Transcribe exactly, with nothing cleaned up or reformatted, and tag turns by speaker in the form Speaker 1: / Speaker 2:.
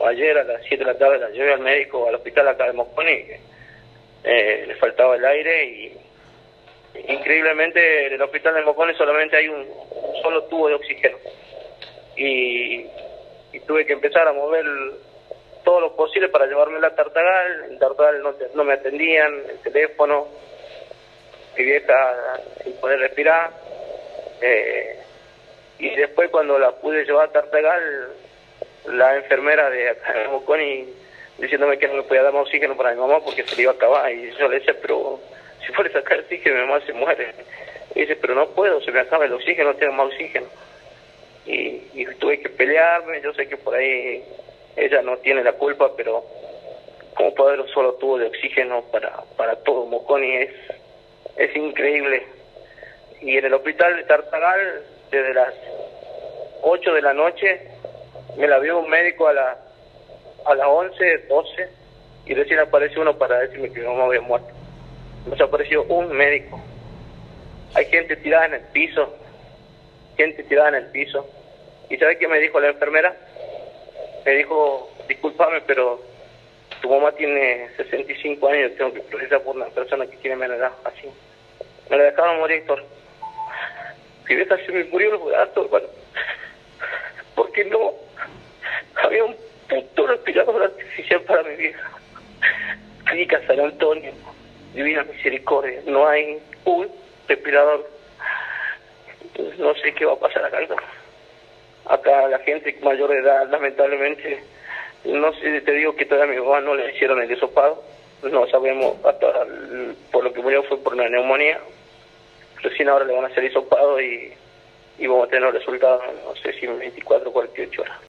Speaker 1: ayer a las siete de la tarde la llevé al médico al hospital acá de Mosconi, eh, le faltaba el aire y increíblemente en el hospital de Mosconi solamente hay un solo tubo de oxígeno y, y tuve que empezar a mover todo lo posible para llevarme a Tartagal. En Tartagal no, te, no me atendían, el teléfono, mi vieja sin poder respirar, eh, y después cuando la pude llevar a Tartagal, la enfermera de acá de Mosconi diciéndome que no me podía dar más oxígeno para mi mamá porque se le iba a acabar, y yo le decía, pero si fuera a sacar el oxígeno mi mamá se muere. Y dice, pero no puedo, se me acaba el oxígeno, no tengo más oxígeno. Y, y tuve que pelearme. Yo sé que por ahí ella no tiene la culpa, pero como poder un solo tubo de oxígeno para, para todo Mosconi es, es increíble. Y en el hospital de Tartagal, desde las ocho de la noche, me la vio un médico a, la, a las once, doce, y recién apareció uno para decirme que mi mamá había muerto. Nos apareció un médico. Hay gente tirada en el piso, gente tirada en el piso. ¿Y sabe qué me dijo la enfermera? Me dijo, discúlpame, pero tu mamá tiene sesenta y cinco años y tengo que procesar por una persona que tiene menos edad, así. Me la dejaron morir, Héctor. Mi vieja se me murió los gatos, bueno, porque no había un puto respirador artificial para mi vieja. Clínica San Antonio, Divina Misericordia, no hay un respirador. Entonces no sé qué va a pasar acá. Acá la gente mayor de edad, lamentablemente, no sé, te digo que todavía a mi mamá no le hicieron el hisopado, no sabemos, hasta por lo que murió fue por una neumonía. Recién ahora le van a hacer hisopado y, y vamos a tener los resultados, no sé si en veinticuatro o cuarenta y ocho horas.